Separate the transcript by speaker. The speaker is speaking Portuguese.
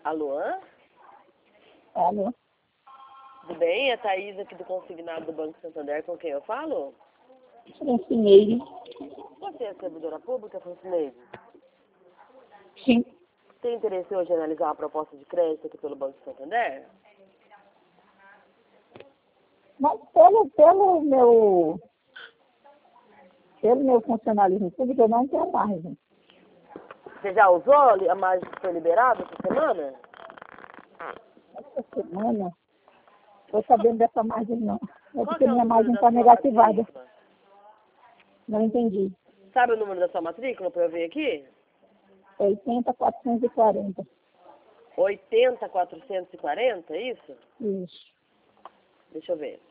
Speaker 1: Alô?
Speaker 2: Alô?
Speaker 1: Tudo bem? É a Thaís aqui do consignado do Banco Santander, com quem eu falo?
Speaker 2: Francineide.
Speaker 1: Você é servidora pública, Francineide?
Speaker 2: Sim.
Speaker 1: Tem interesse hoje em analisar uma proposta de crédito aqui pelo Banco Santander?
Speaker 2: Mas pelo meu funcionalismo público, eu não tenho margem.
Speaker 1: Você já usou a margem que foi liberada essa semana?
Speaker 2: Essa semana, estou sabendo dessa margem não. É
Speaker 1: Qual
Speaker 2: porque
Speaker 1: que é o
Speaker 2: minha
Speaker 1: número
Speaker 2: margem
Speaker 1: da
Speaker 2: está
Speaker 1: sua
Speaker 2: negativada.
Speaker 1: matrícula?
Speaker 2: Não entendi.
Speaker 1: Sabe o número da sua matrícula para eu ver aqui?
Speaker 2: 80.440.
Speaker 1: 80.440, é isso?
Speaker 2: Isso.
Speaker 1: Deixa eu ver.